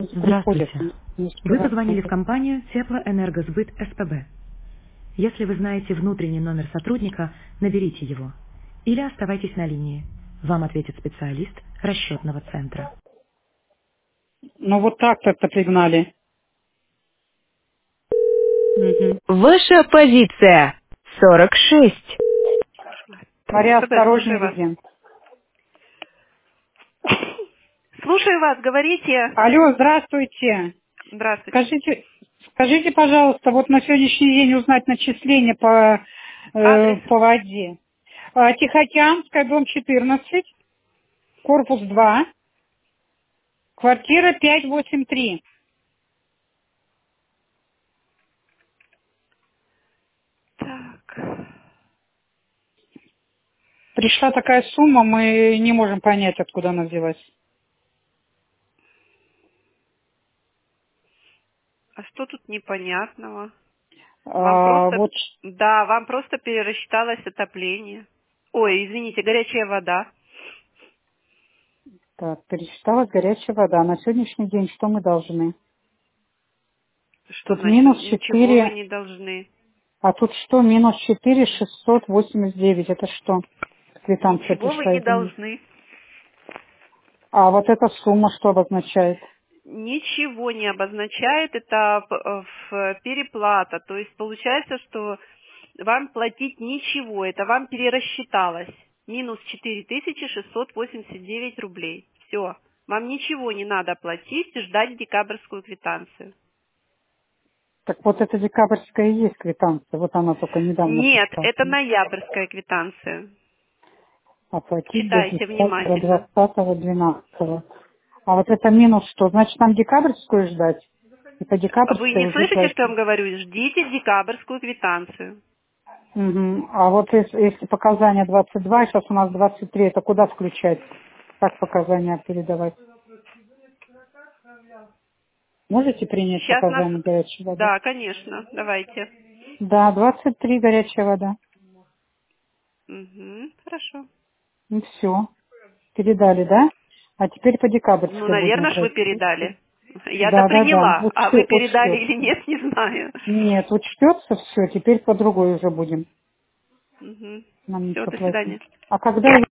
приходят. Здравствуйте. Не Вы успевают. позвонили в компанию Теплоэнергосбыт СПБ. Если вы знаете внутренний номер сотрудника, наберите его. Или оставайтесь на линии. Вам ответит специалист расчетного центра. Ну вот так-то пригнали. Мгм. Ваша позиция 46. Мария, СПБ, осторожнее слушаю вас. везде. Слушаю вас, говорите. Алло, здравствуйте. Здравствуйте. Скажите, пожалуйста, вот на сегодняшний день узнать начисление Адрес? по воде. Тихоокеанская, дом 14, корпус 2, квартира 583. Так. Пришла такая сумма, мы не можем понять, откуда она взялась. А что тут непонятного? Вам просто... Вот Да, вам просто перерасчиталось отопление. Ой, извините, горячая вода. так, пересчиталась горячая вода. На сегодняшний день что мы должны? Что Тут значит? минус Ничего вы 4. не должны. А тут что? Минус 4,689. Это что? Квитанция Ничего вы пришла, не извините. должны. А вот эта сумма что обозначает? Ничего не обозначает, это переплата. То есть получается, что вам платить ничего, это вам перерасчиталось. Минус 4689 рублей. Все. Вам ничего не надо платить, ждать декабрьскую квитанцию. Так вот это декабрьская и есть квитанция. Вот она только недавно Нет, пришла. это ноябрьская квитанция. Оплатить до Читайте 10, до внимательно. 20-12. А вот это минус что? Значит, нам декабрьскую ждать? И по Вы декабрьской не уже слышите, что я платить? вам говорю? Ждите декабрьскую квитанцию. Мгм. А вот если показания 22, сейчас у нас 23, это куда включать? Как показания передавать? Можете принять Сейчас нас... показания горячей воды? Да, конечно, давайте. Да, 23 горячая вода. Угу, хорошо. Ну все, передали, да? А теперь по Ну, декабрьской будем наверное, ж вы платить. передали. Я-то Да, да, да, приняла, а вы передали или учтется. нет, не знаю. Нет, учтется все, теперь по другой уже будем Угу. нам Все, еще до свидания. платить. А когда